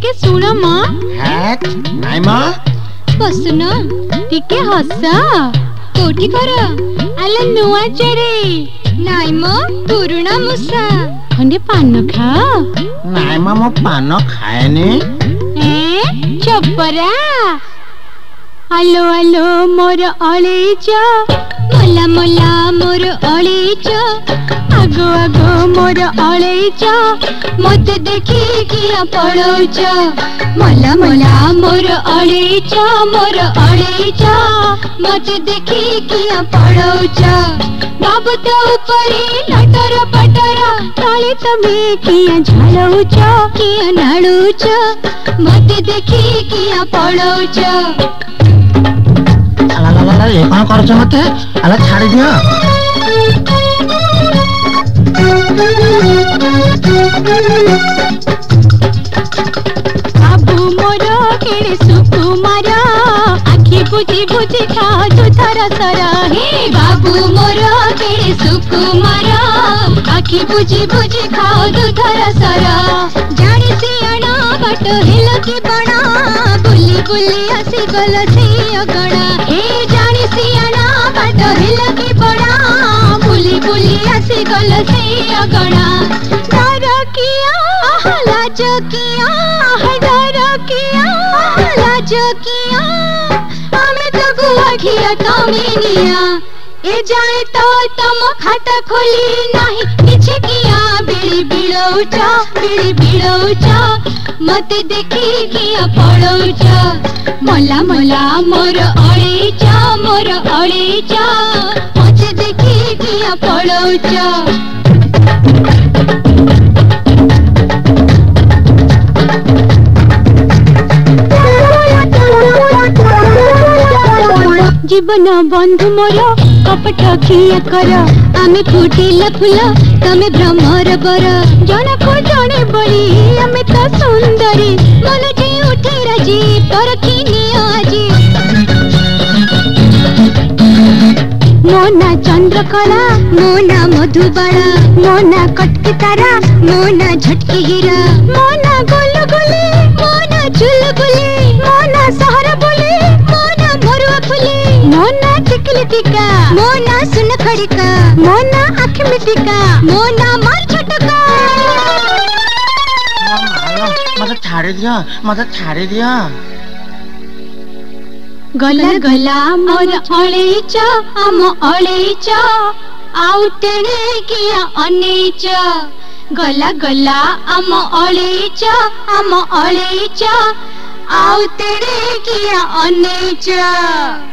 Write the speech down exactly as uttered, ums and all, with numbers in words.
टिके सुन म हैट नाइ म बसुन टिके हस कोठी कर आले नुआ चरे नाइ म पुरुणा मुसा खंडे पान खा नाइ म म पान खाएनी ए चपरा आलो आलो मोर अळेच मला मला मोर अळेच आगो आगो मोर अळेच मते देखी किया पळौच मला मला मोर अळेच मोर अळेच मते देखी किया पळौच बाबू तो ऊपरी लटर पटर तळे तमे किया झाळौच किया नाळौच मते देखी किया पळौच अला ला ला ये कौन करछ मते अला छाड़ी दियो बाबू मोर केड़े सुकुमार आखि बुझी बुझी खाओ दुधर सर हे बाबू मोर केड़े सुकुमार आखि बुझी बुझी खाओ दुधर सर जानी सियाणा बाट हेलो की बणा बुली बुली आसी गल से अगणा हे जानी सियाणा बाट हेलो की बणा बुली बुली आसी गल से अगणा डर किया लाज किया डर किया लाज किया हमें तो गुआ घिया कमीनिया ए जाए तो तम खाता खोली नहीं पीछे किया बिड़ी बिड़ौच बिड़ी बिड़ौच मते देखी किया पड़ौच मला मला मोर अळेच मोर अळेच मते देखी किया पड़ौच जीवन बंधु मोर कपट किया कर आमे फुटिला फूल तमे भ्रमर बर जनको जने बड़ी आमे तो सुंदरी मन जे उठे राजी परखिनी आजी मोना चंद्रकला मोना मधुबाला मोना कटकी तारा मोना झटकी हीरा मोना गोल गोली मोना चुलबुली मोना सहर बोली मोना मरुआ फुली मोना टिकली टिका मोना सुन खड़िका मोना आँख में टिका मोना मार छटका मते छाड़ी दियो मते छाड़ी दियो गला गला मोर अळेच आम अळेच आउ तेणे किया अनेच गला गला आम अळेच आम अळेच आउ तेणे किया अनेच।